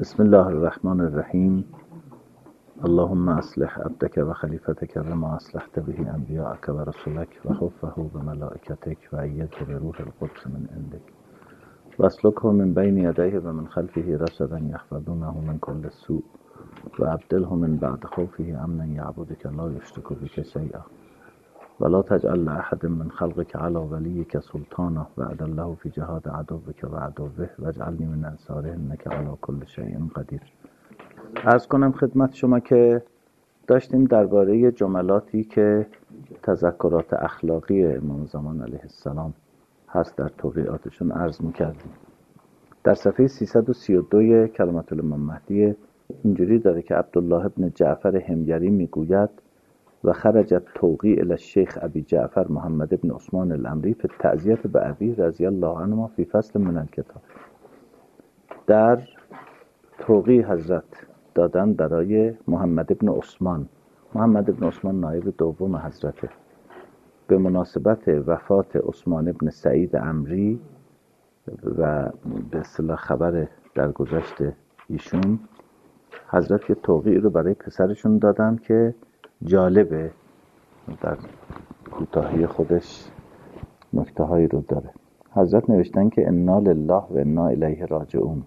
بسم الله الرحمن الرحیم. اللهم اصلح عبدك و خلیفتك بما اصلحت به انبیاءك و رسولك و خفه بملائکتك و ایدک بروح القدس من عندك و اسلکه من بین یدیه و من خلفه رشدا یحفظونه من کل سوء و ابدله من بعد خوفه امنا یعبدک لا یشرک بک شیئا و لا تجعل لأحد من خلقك على ولیک سلطانا و اذله فی جهاد عدوک و عدوه و اجعلنی من انصاره انک علی کل شیء قدیر. عرض کنم خدمت شما که داشتیم درباره جملاتی که تذکرات اخلاقی امام زمان علیه السلام هست در توقیعاتشون عرض میکردیم. در صفحه 332 کلمات الامام مهدی اینجوری داره که عبدالله ابن جعفر حمیری میگوید و خرجت توقیع الی الشیخ ابی جعفر محمد ابن عثمان الامری فی التعزیة بأبی رضی الله عنهما فی فصل من الکتاب. در توقیع حضرت دادن برای محمد ابن عثمان. محمد ابن عثمان نایب دوم حضرته. به مناسبت وفات عثمان ابن سعید عمری و به اصطلاح خبر درگذشت ایشون، حضرت یه توقیع رو برای پسرشون دادن که جالبه، در کوتاهی خودش نکته هایی رو داره. حضرت نوشتن که انا لله و انا الیه راجعون،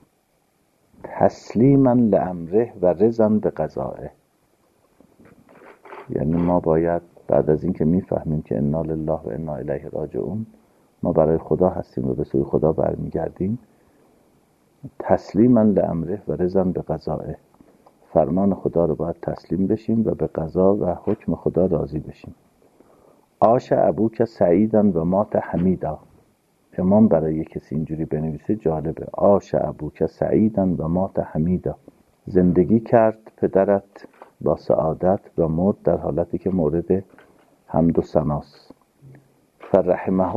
تسلیما لامره و رضا به قضائه. یعنی ما باید بعد از این که میفهمیم که انا لله و انا الیه راجعون، ما برای خدا هستیم و به سوی خدا برمیگردیم، تسلیما لامره و رضا به قضائه، فرمان خدا رو باید تسلیم بشیم و به قضا و حکم خدا راضی بشیم. عاش ابوک سعیدا و مات حمیدا. امام برای کسی اینجوری بنویسه جالبه. عاش ابوک سعیدا و مات حمیدا. زندگی کرد پدرت با سعادت و مرد در حالتی که مورد حمد و ثناست. فرحمه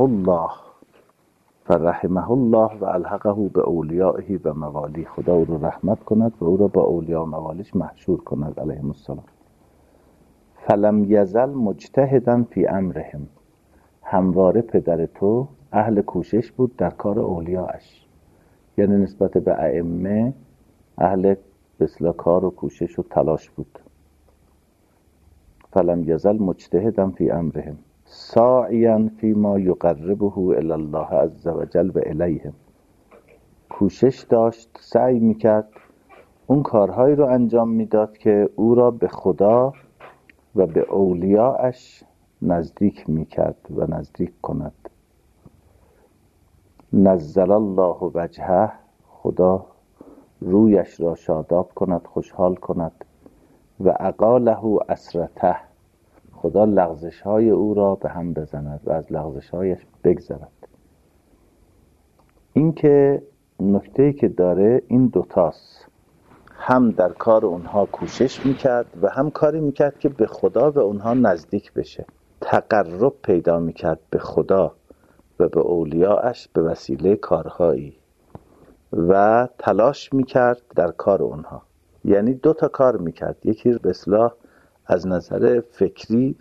الله و الحقه به اولیائه و موالی. خدا او رو رحمت کند و او را با اولیاء و موالیش محشور کند علیهم السلام. فلم یزل مجتهدا فی امرهم. همواره پدر تو اهل کوشش بود در کار اولیاءش، یعنی نسبت به ائمه اهل بسلا کار و کوشش و تلاش بود. فلم یزل مجتهدا فی امرهم ساعیا فیما یقربه الی الله عز وجل و الیهم. کوشش داشت، سعی میکرد اون کارهایی رو انجام میداد که او را به خدا و به اولیاءش نزدیک میکرد و نزدیک کند. نزل الله وجهه، خدا رویش را شاداب کند، خوشحال کند. و اقاله اسرته، خدا لغزش های او را به هم بزند و از لغزش هایش بگذرد. این که نکته‌ای که داره این دوتاست، هم در کار اونها کوشش میکرد و هم کاری میکرد که به خدا و اونها نزدیک بشه، تقرب پیدا میکرد به خدا و به اولیاءش به وسیله کارهایی و تلاش میکرد در کار اونها. یعنی دو تا کار میکرد، یکی به اصطلاح از نظر فکری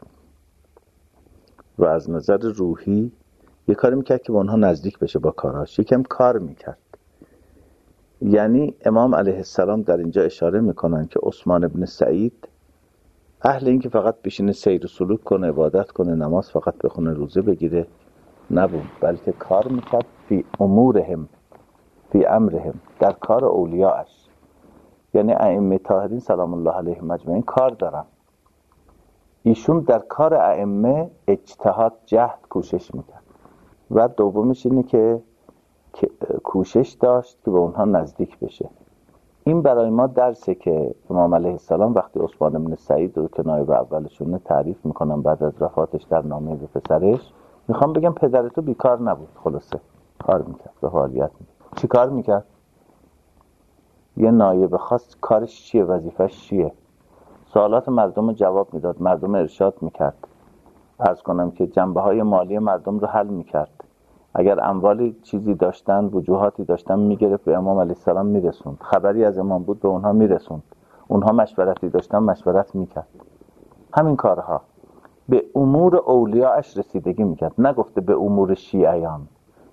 و از نظر روحی یک کاری میکرد که به اونها نزدیک بشه با کارهاش، یکم کار میکرد. یعنی امام علیه السلام در اینجا اشاره میکنن که عثمان ابن سعید اهل این که فقط بشینه سیر و سلوک کنه، عبادت کنه، نماز فقط بخونه، روزه بگیره نبود، بلکه کار میکرد فی امورهم، فی امرهم، در کار اولیاءش. یعنی ائمه طاهرین سلام الله علیهم اجمعین کار دارن، ایشون در کار ائمه اجتهاد، جهد، کوشش میکرد. و دومش اینه که کوشش داشت که به اونها نزدیک بشه. این برای ما درسه که امام علیه السلام وقتی عثمان بن سعید رو که نایب اولشونه تعریف میکنن بعد از وفاتش در نامه به پسرش، میخوام بگم پدر تو بیکار نبود، خلاصه کار میکرد و فعالیت میکرد. چی کار میکرد؟ یه نایب خاص کارش چیه؟ وظیفش چیه؟ سوالات مردم رو جواب میداد، مردم ارشاد میکرد. عرض کنم که جنبه های مالی مردم رو حل میکرد. اگر اموالی چیزی داشتن، وجوهاتی داشتن، میگرفت به امام علیه السلام میرسوند. خبری از امام بود به اونها میرسوند. اونها مشورتی داشتن مشورت میکرد. همین کارها. به امور اولیاءش رسیدگی میکرد. نگفته به امور شیعیان،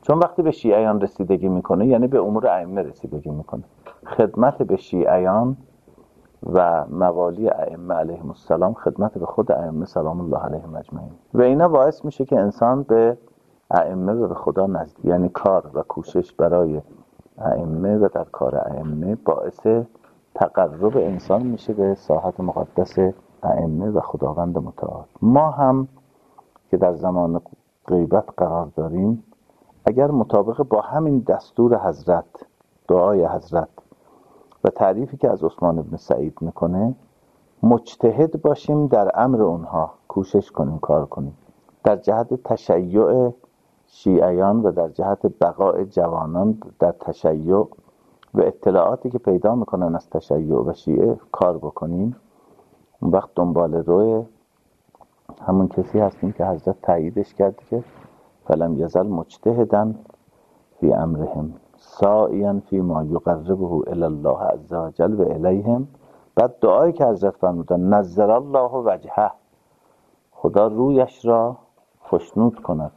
چون وقتی به شیعیان رسیدگی میکنه یعنی به امور ائمه رسیدگی میکنه. خدمت به شیعیان و موالی ائمه علیهم السلام خدمت به خود ائمه سلام الله علیهم اجمعین و اینا باعث میشه که انسان به ائمه و به خدا نزدیک، یعنی کار و کوشش برای ائمه و در کار ائمه باعث تقرب انسان میشه به ساحت مقدس ائمه و خداوند متعال. ما هم که در زمان غیبت قرار داریم اگر مطابق با همین دستور حضرت، دعای حضرت و تعریفی که از عثمان بن سعید میکنه مجتهد باشیم در امر اونها، کوشش کنیم، کار کنیم در جهت تشیع شیعیان و در جهت بقاء جوانان در تشیع و اطلاعاتی که پیدا میکنن از تشیع و شیعه کار بکنیم. اون وقت دنبال روی همون کسی هستیم که حضرت تاییدش کرد که فلم یزل مجتهدن فی امرهم سائیا فی ما یقربه الی الله عز وجل و الیهم. بعد دعایی که حضرت فرمودن نظر الله وجهه، خدا رویش را خوشنود کند،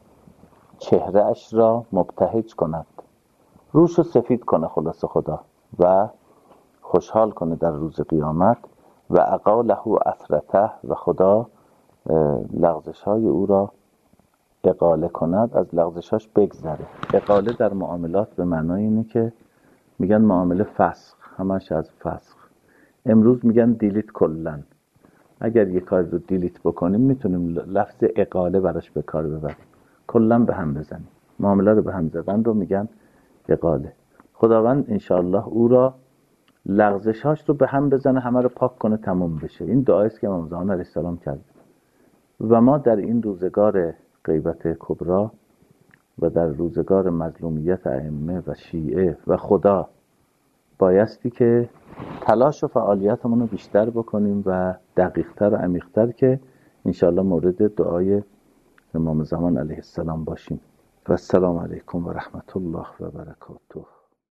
چهره اش را مبتهج کند، روش رو سفید کنه خلاص خدا و خوشحال کنه در روز قیامت و اقاله اثرته و خدا لغزش های او را اقاله کند، از لغزشاش بگذره. اقاله در معاملات به معنای اینه که میگن معامله فسخ، همش از فسخ. امروز میگن دیلیت کلن. اگر یک کار رو دیلیت بکنیم میتونیم لفظ اقاله براش به کار ببریم، کلن به هم بزنیم. معامله رو به هم زدن رو میگن اقاله. خداوند انشاءالله او را لغزشاش رو به هم بزنه، همه رو پاک کنه، تموم بشه. این دعایی است که امام زمان علیه السلام کرد و ما در این روزگار غیبت کبرا و در روزگار مظلومیت ائمه و شیعه و خدا بایستی که تلاش و فعالیتمون رو بیشتر بکنیم و دقیقتر و عمیقتر که انشاءالله مورد دعای امام زمان علیه السلام باشیم. و السلام علیکم و رحمت الله و برکاته.